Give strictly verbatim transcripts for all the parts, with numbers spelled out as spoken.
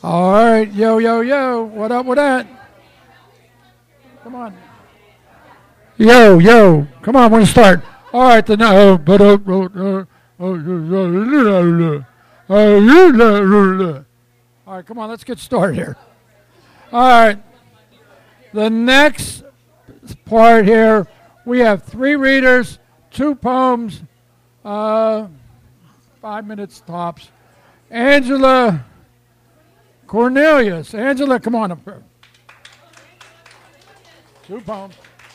All right, yo, yo, yo, what up with that? Come on. Yo, yo, come on, we're going to start. All right, then. Uh, but, uh, uh, uh, all right, come on, let's get started here. All right, the next part here, we have three readers, two poems, uh, five minutes tops. Angela Cornelius. Angela, come on up here. Two poems.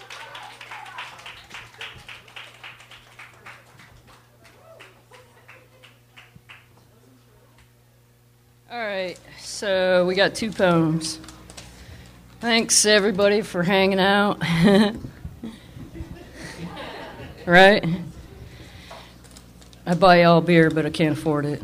All right, so we got two poems. Thanks, everybody, for hanging out. Right? I buy y'all beer, but I can't afford it.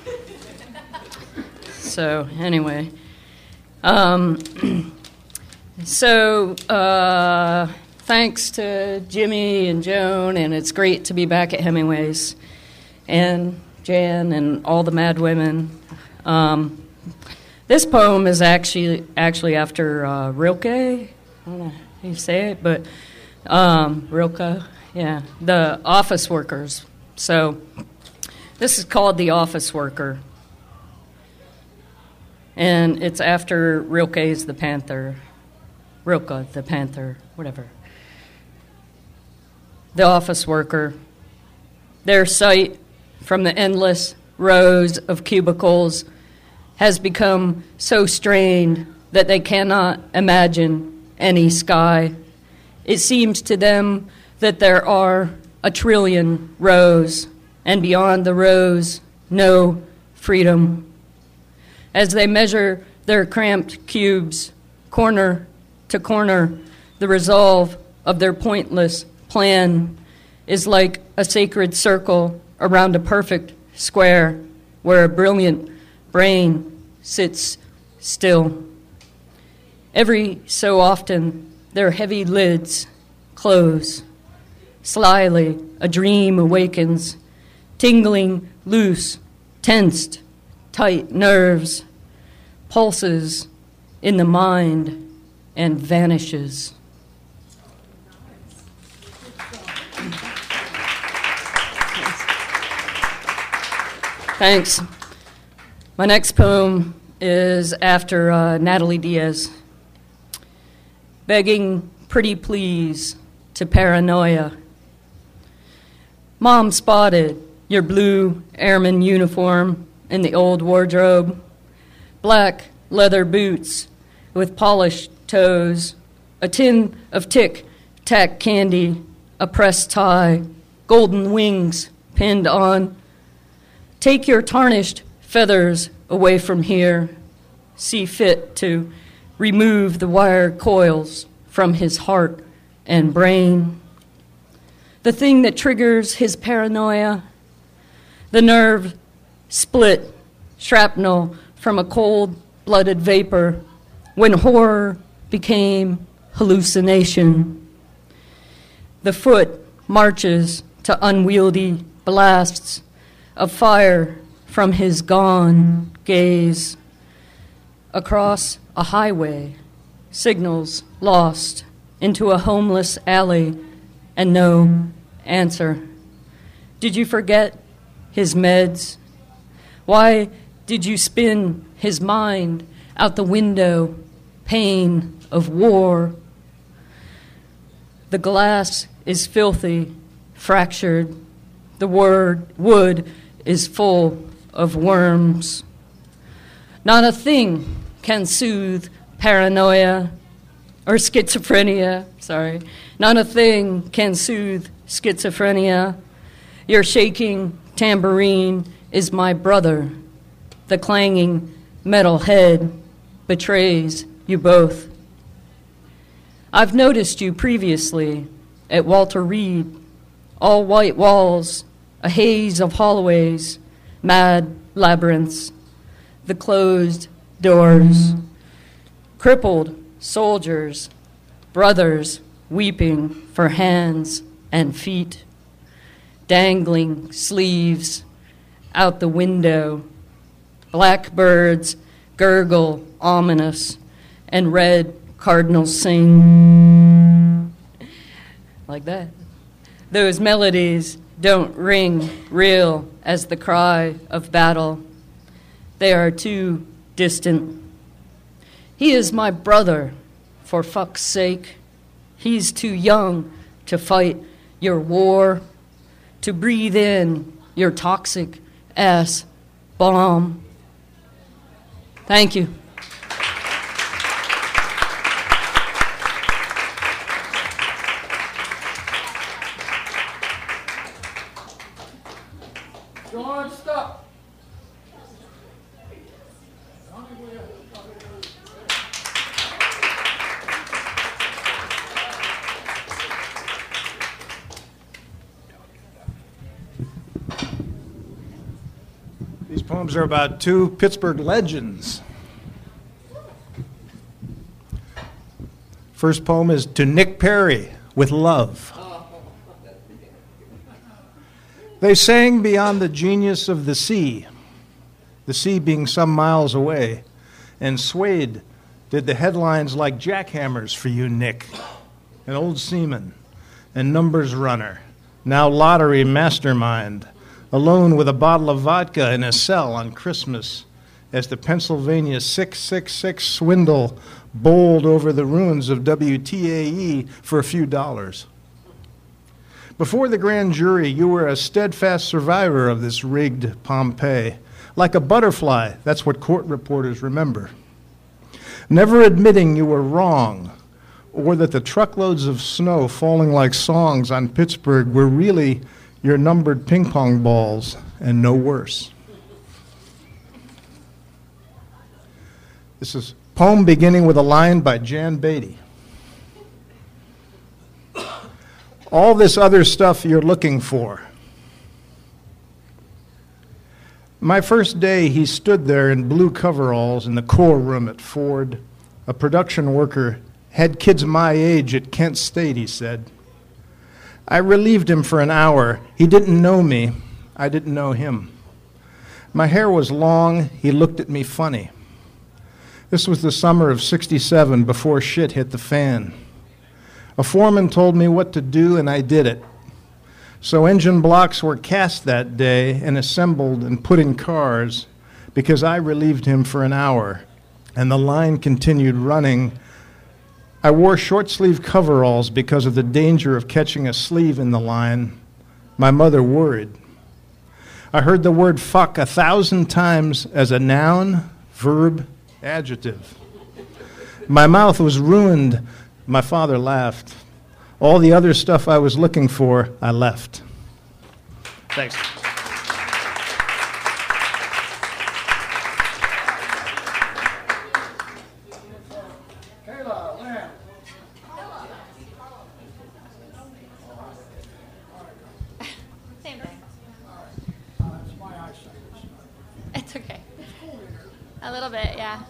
So, anyway. Um, so, uh, thanks to Jimmy and Joan, and it's great to be back at Hemingway's, and Jan and all the mad women. Um, this poem is actually actually after uh, Rilke. I don't know how you say it, but um, Rilke, yeah, the office workers. So this is called The Office Worker, and it's after Rilke's The Panther, Rilke the Panther, whatever. The office worker, their sight from the endless rows of cubicles has become so strained that they cannot imagine any sky. It seems to them that there are a trillion rows, and beyond the rows, no freedom. As they measure their cramped cubes, corner to corner, the resolve of their pointless plan is like a sacred circle around a perfect square where a brilliant brain sits still. Every so often, their heavy lids close. Slyly, a dream awakens, tingling loose, tensed, tight nerves, pulses in the mind and vanishes. Thanks. My next poem is after uh, Natalie Diaz. Begging pretty please to paranoia. Mom spotted your blue airman uniform in the old wardrobe, black leather boots with polished toes, a tin of Tic-Tac candy, a pressed tie, golden wings pinned on. Take your tarnished feathers away from here. See fit to remove the wire coils from his heart and brain. The thing that triggers his paranoia, the nerve split shrapnel from a cold-blooded vapor when horror became hallucination. The foot marches to unwieldy blasts of fire from his gone gaze. Across a highway, signals lost into a homeless alley and no answer. Did you forget his meds? Why did you spin his mind out the window? Pain of war. The glass is filthy, fractured. The word wood is full of worms. Not a thing can soothe paranoia or schizophrenia. Sorry. Not a thing can soothe schizophrenia. Your shaking tambourine is my brother. The clanging metal head betrays you both. I've noticed you previously at Walter Reed. All white walls, a haze of hallways, mad labyrinths, the closed doors, crippled soldiers, brothers weeping for hands and feet, dangling sleeves out the window, blackbirds gurgle ominous, and red cardinals sing. Like that. Those melodies don't ring real as the cry of battle. They are too distant. He is my brother, for fuck's sake. He's too young to fight your war, to breathe in your toxic ass bomb. Thank you. John, stop. These poems are about two Pittsburgh legends. First poem is to Nick Perry, with love. They sang beyond the genius of the sea, the sea being some miles away, and swayed did the headlines like jackhammers for you, Nick, an old seaman, and numbers runner, now lottery mastermind, alone with a bottle of vodka in a cell on Christmas as the Pennsylvania six six six swindle bowled over the ruins of W T A E for a few dollars. Before the grand jury, you were a steadfast survivor of this rigged Pompeii. Like a butterfly, that's what court reporters remember. Never admitting you were wrong, or that the truckloads of snow falling like songs on Pittsburgh were really your numbered ping pong balls, and no worse. This is a poem beginning with a line by Jan Beatty. All this other stuff you're looking for. My first day, he stood there in blue coveralls in the core room at Ford. A production worker, had kids my age at Kent State, he said. I relieved him for an hour. He didn't know me. I didn't know him. My hair was long. He looked at me funny. This was the summer of sixty-seven, before shit hit the fan. A foreman told me what to do, and I did it. So engine blocks were cast that day and assembled and put in cars because I relieved him for an hour, and the line continued running. I wore short-sleeve coveralls because of the danger of catching a sleeve in the line. My mother worried. I heard the word fuck a thousand times as a noun, verb, adjective. My mouth was ruined. My father laughed. All the other stuff I was looking for, I left. Thanks. Kayla, Lamb. Same thing. Uh, it's my eyesight. It's okay. A little bit, yeah.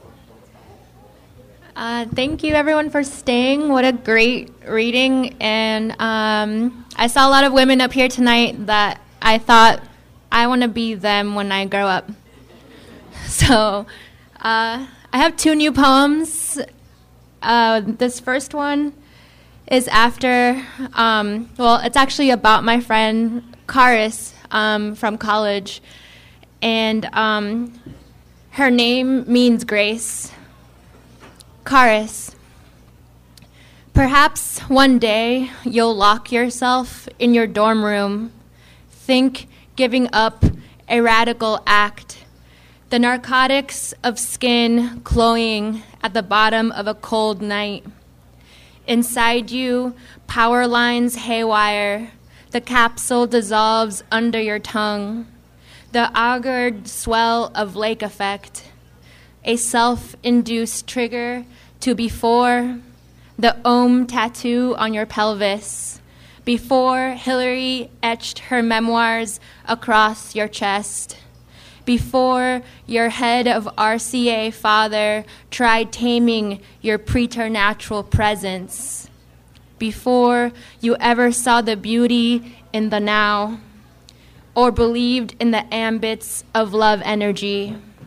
Uh, thank you, everyone, for staying. What a great reading. And um, I saw a lot of women up here tonight that I thought I want to be them when I grow up. So uh, I have two new poems. Uh, this first one is after, um, well, it's actually about my friend Karis um, from college. And um, her name means grace. Karis, perhaps one day you'll lock yourself in your dorm room, think giving up a radical act, the narcotics of skin cloying at the bottom of a cold night. Inside you, power lines haywire, the capsule dissolves under your tongue, the augured swell of lake effect, a self-induced trigger to before, the Om tattoo on your pelvis, before Hillary etched her memoirs across your chest, before your head of R C A father tried taming your preternatural presence, before you ever saw the beauty in the now, or believed in the ambits of love energy,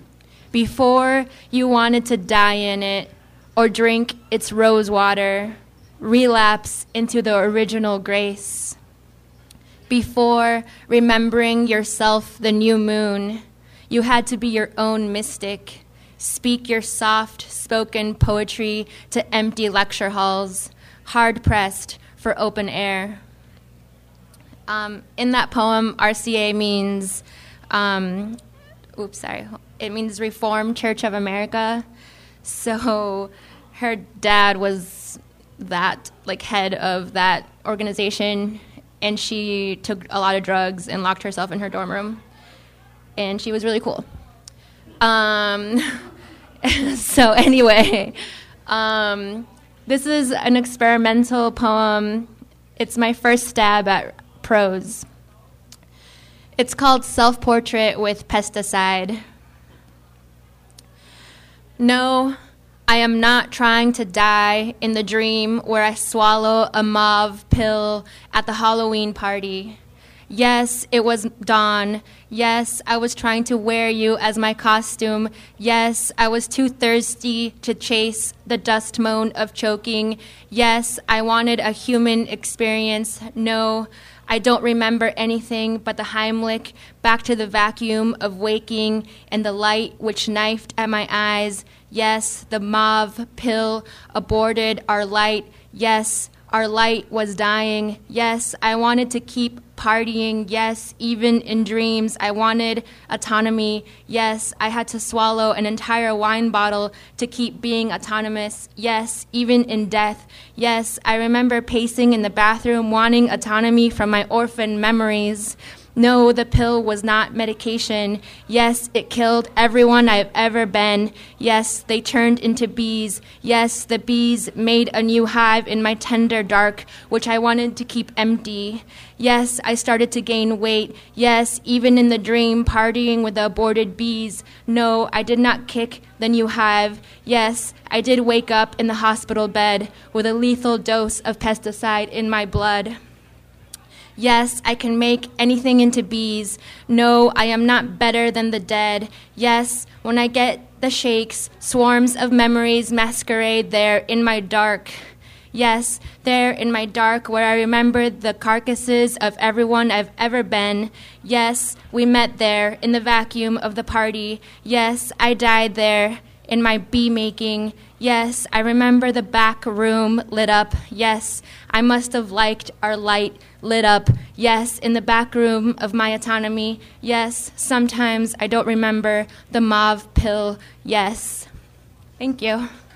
Before you wanted to die in it or drink its rose water, relapse into the original grace. Before remembering yourself the new moon, you had to be your own mystic, speak your soft-spoken poetry to empty lecture halls, hard-pressed for open air. Um, in that poem, R C A means, um, oops, sorry, it means Reformed Church of America. So her dad was that, like, head of that organization, and she took a lot of drugs and locked herself in her dorm room. And she was really cool. Um, so anyway, um, this is an experimental poem. It's my first stab at prose. It's called Self-Portrait with Pesticide. No, I am not trying to die in the dream where I swallow a mauve pill at the Halloween party. Yes, it was dawn. Yes, I was trying to wear you as my costume. Yes, I was too thirsty to chase the dust moan of choking. Yes, I wanted a human experience. No, I don't remember anything but the Heimlich, back to the vacuum of waking and the light which knifed at my eyes. Yes, the mauve pill aborted our light. Yes, our light was dying. Yes, I wanted to keep partying. Yes, even in dreams, I wanted autonomy. Yes, I had to swallow an entire wine bottle to keep being autonomous. Yes, even in death. Yes, I remember pacing in the bathroom, wanting autonomy from my orphan memories. No, the pill was not medication. Yes, it killed everyone I've ever been. Yes, they turned into bees. Yes, the bees made a new hive in my tender dark, which I wanted to keep empty. Yes, I started to gain weight. Yes, even in the dream, partying with the aborted bees. No, I did not kick the new hive. Yes, I did wake up in the hospital bed with a lethal dose of pesticide in my blood. Yes, I can make anything into bees. No, I am not better than the dead. Yes, when I get the shakes, swarms of memories masquerade there in my dark. Yes, there in my dark where I remember the carcasses of everyone I've ever been. Yes, we met there in the vacuum of the party. Yes, I died there in my bee making. Yes, I remember the back room lit up. Yes, I must have liked our light lit up. Yes, in the back room of my autonomy. Yes, sometimes I don't remember the mauve pill. Yes. Thank you.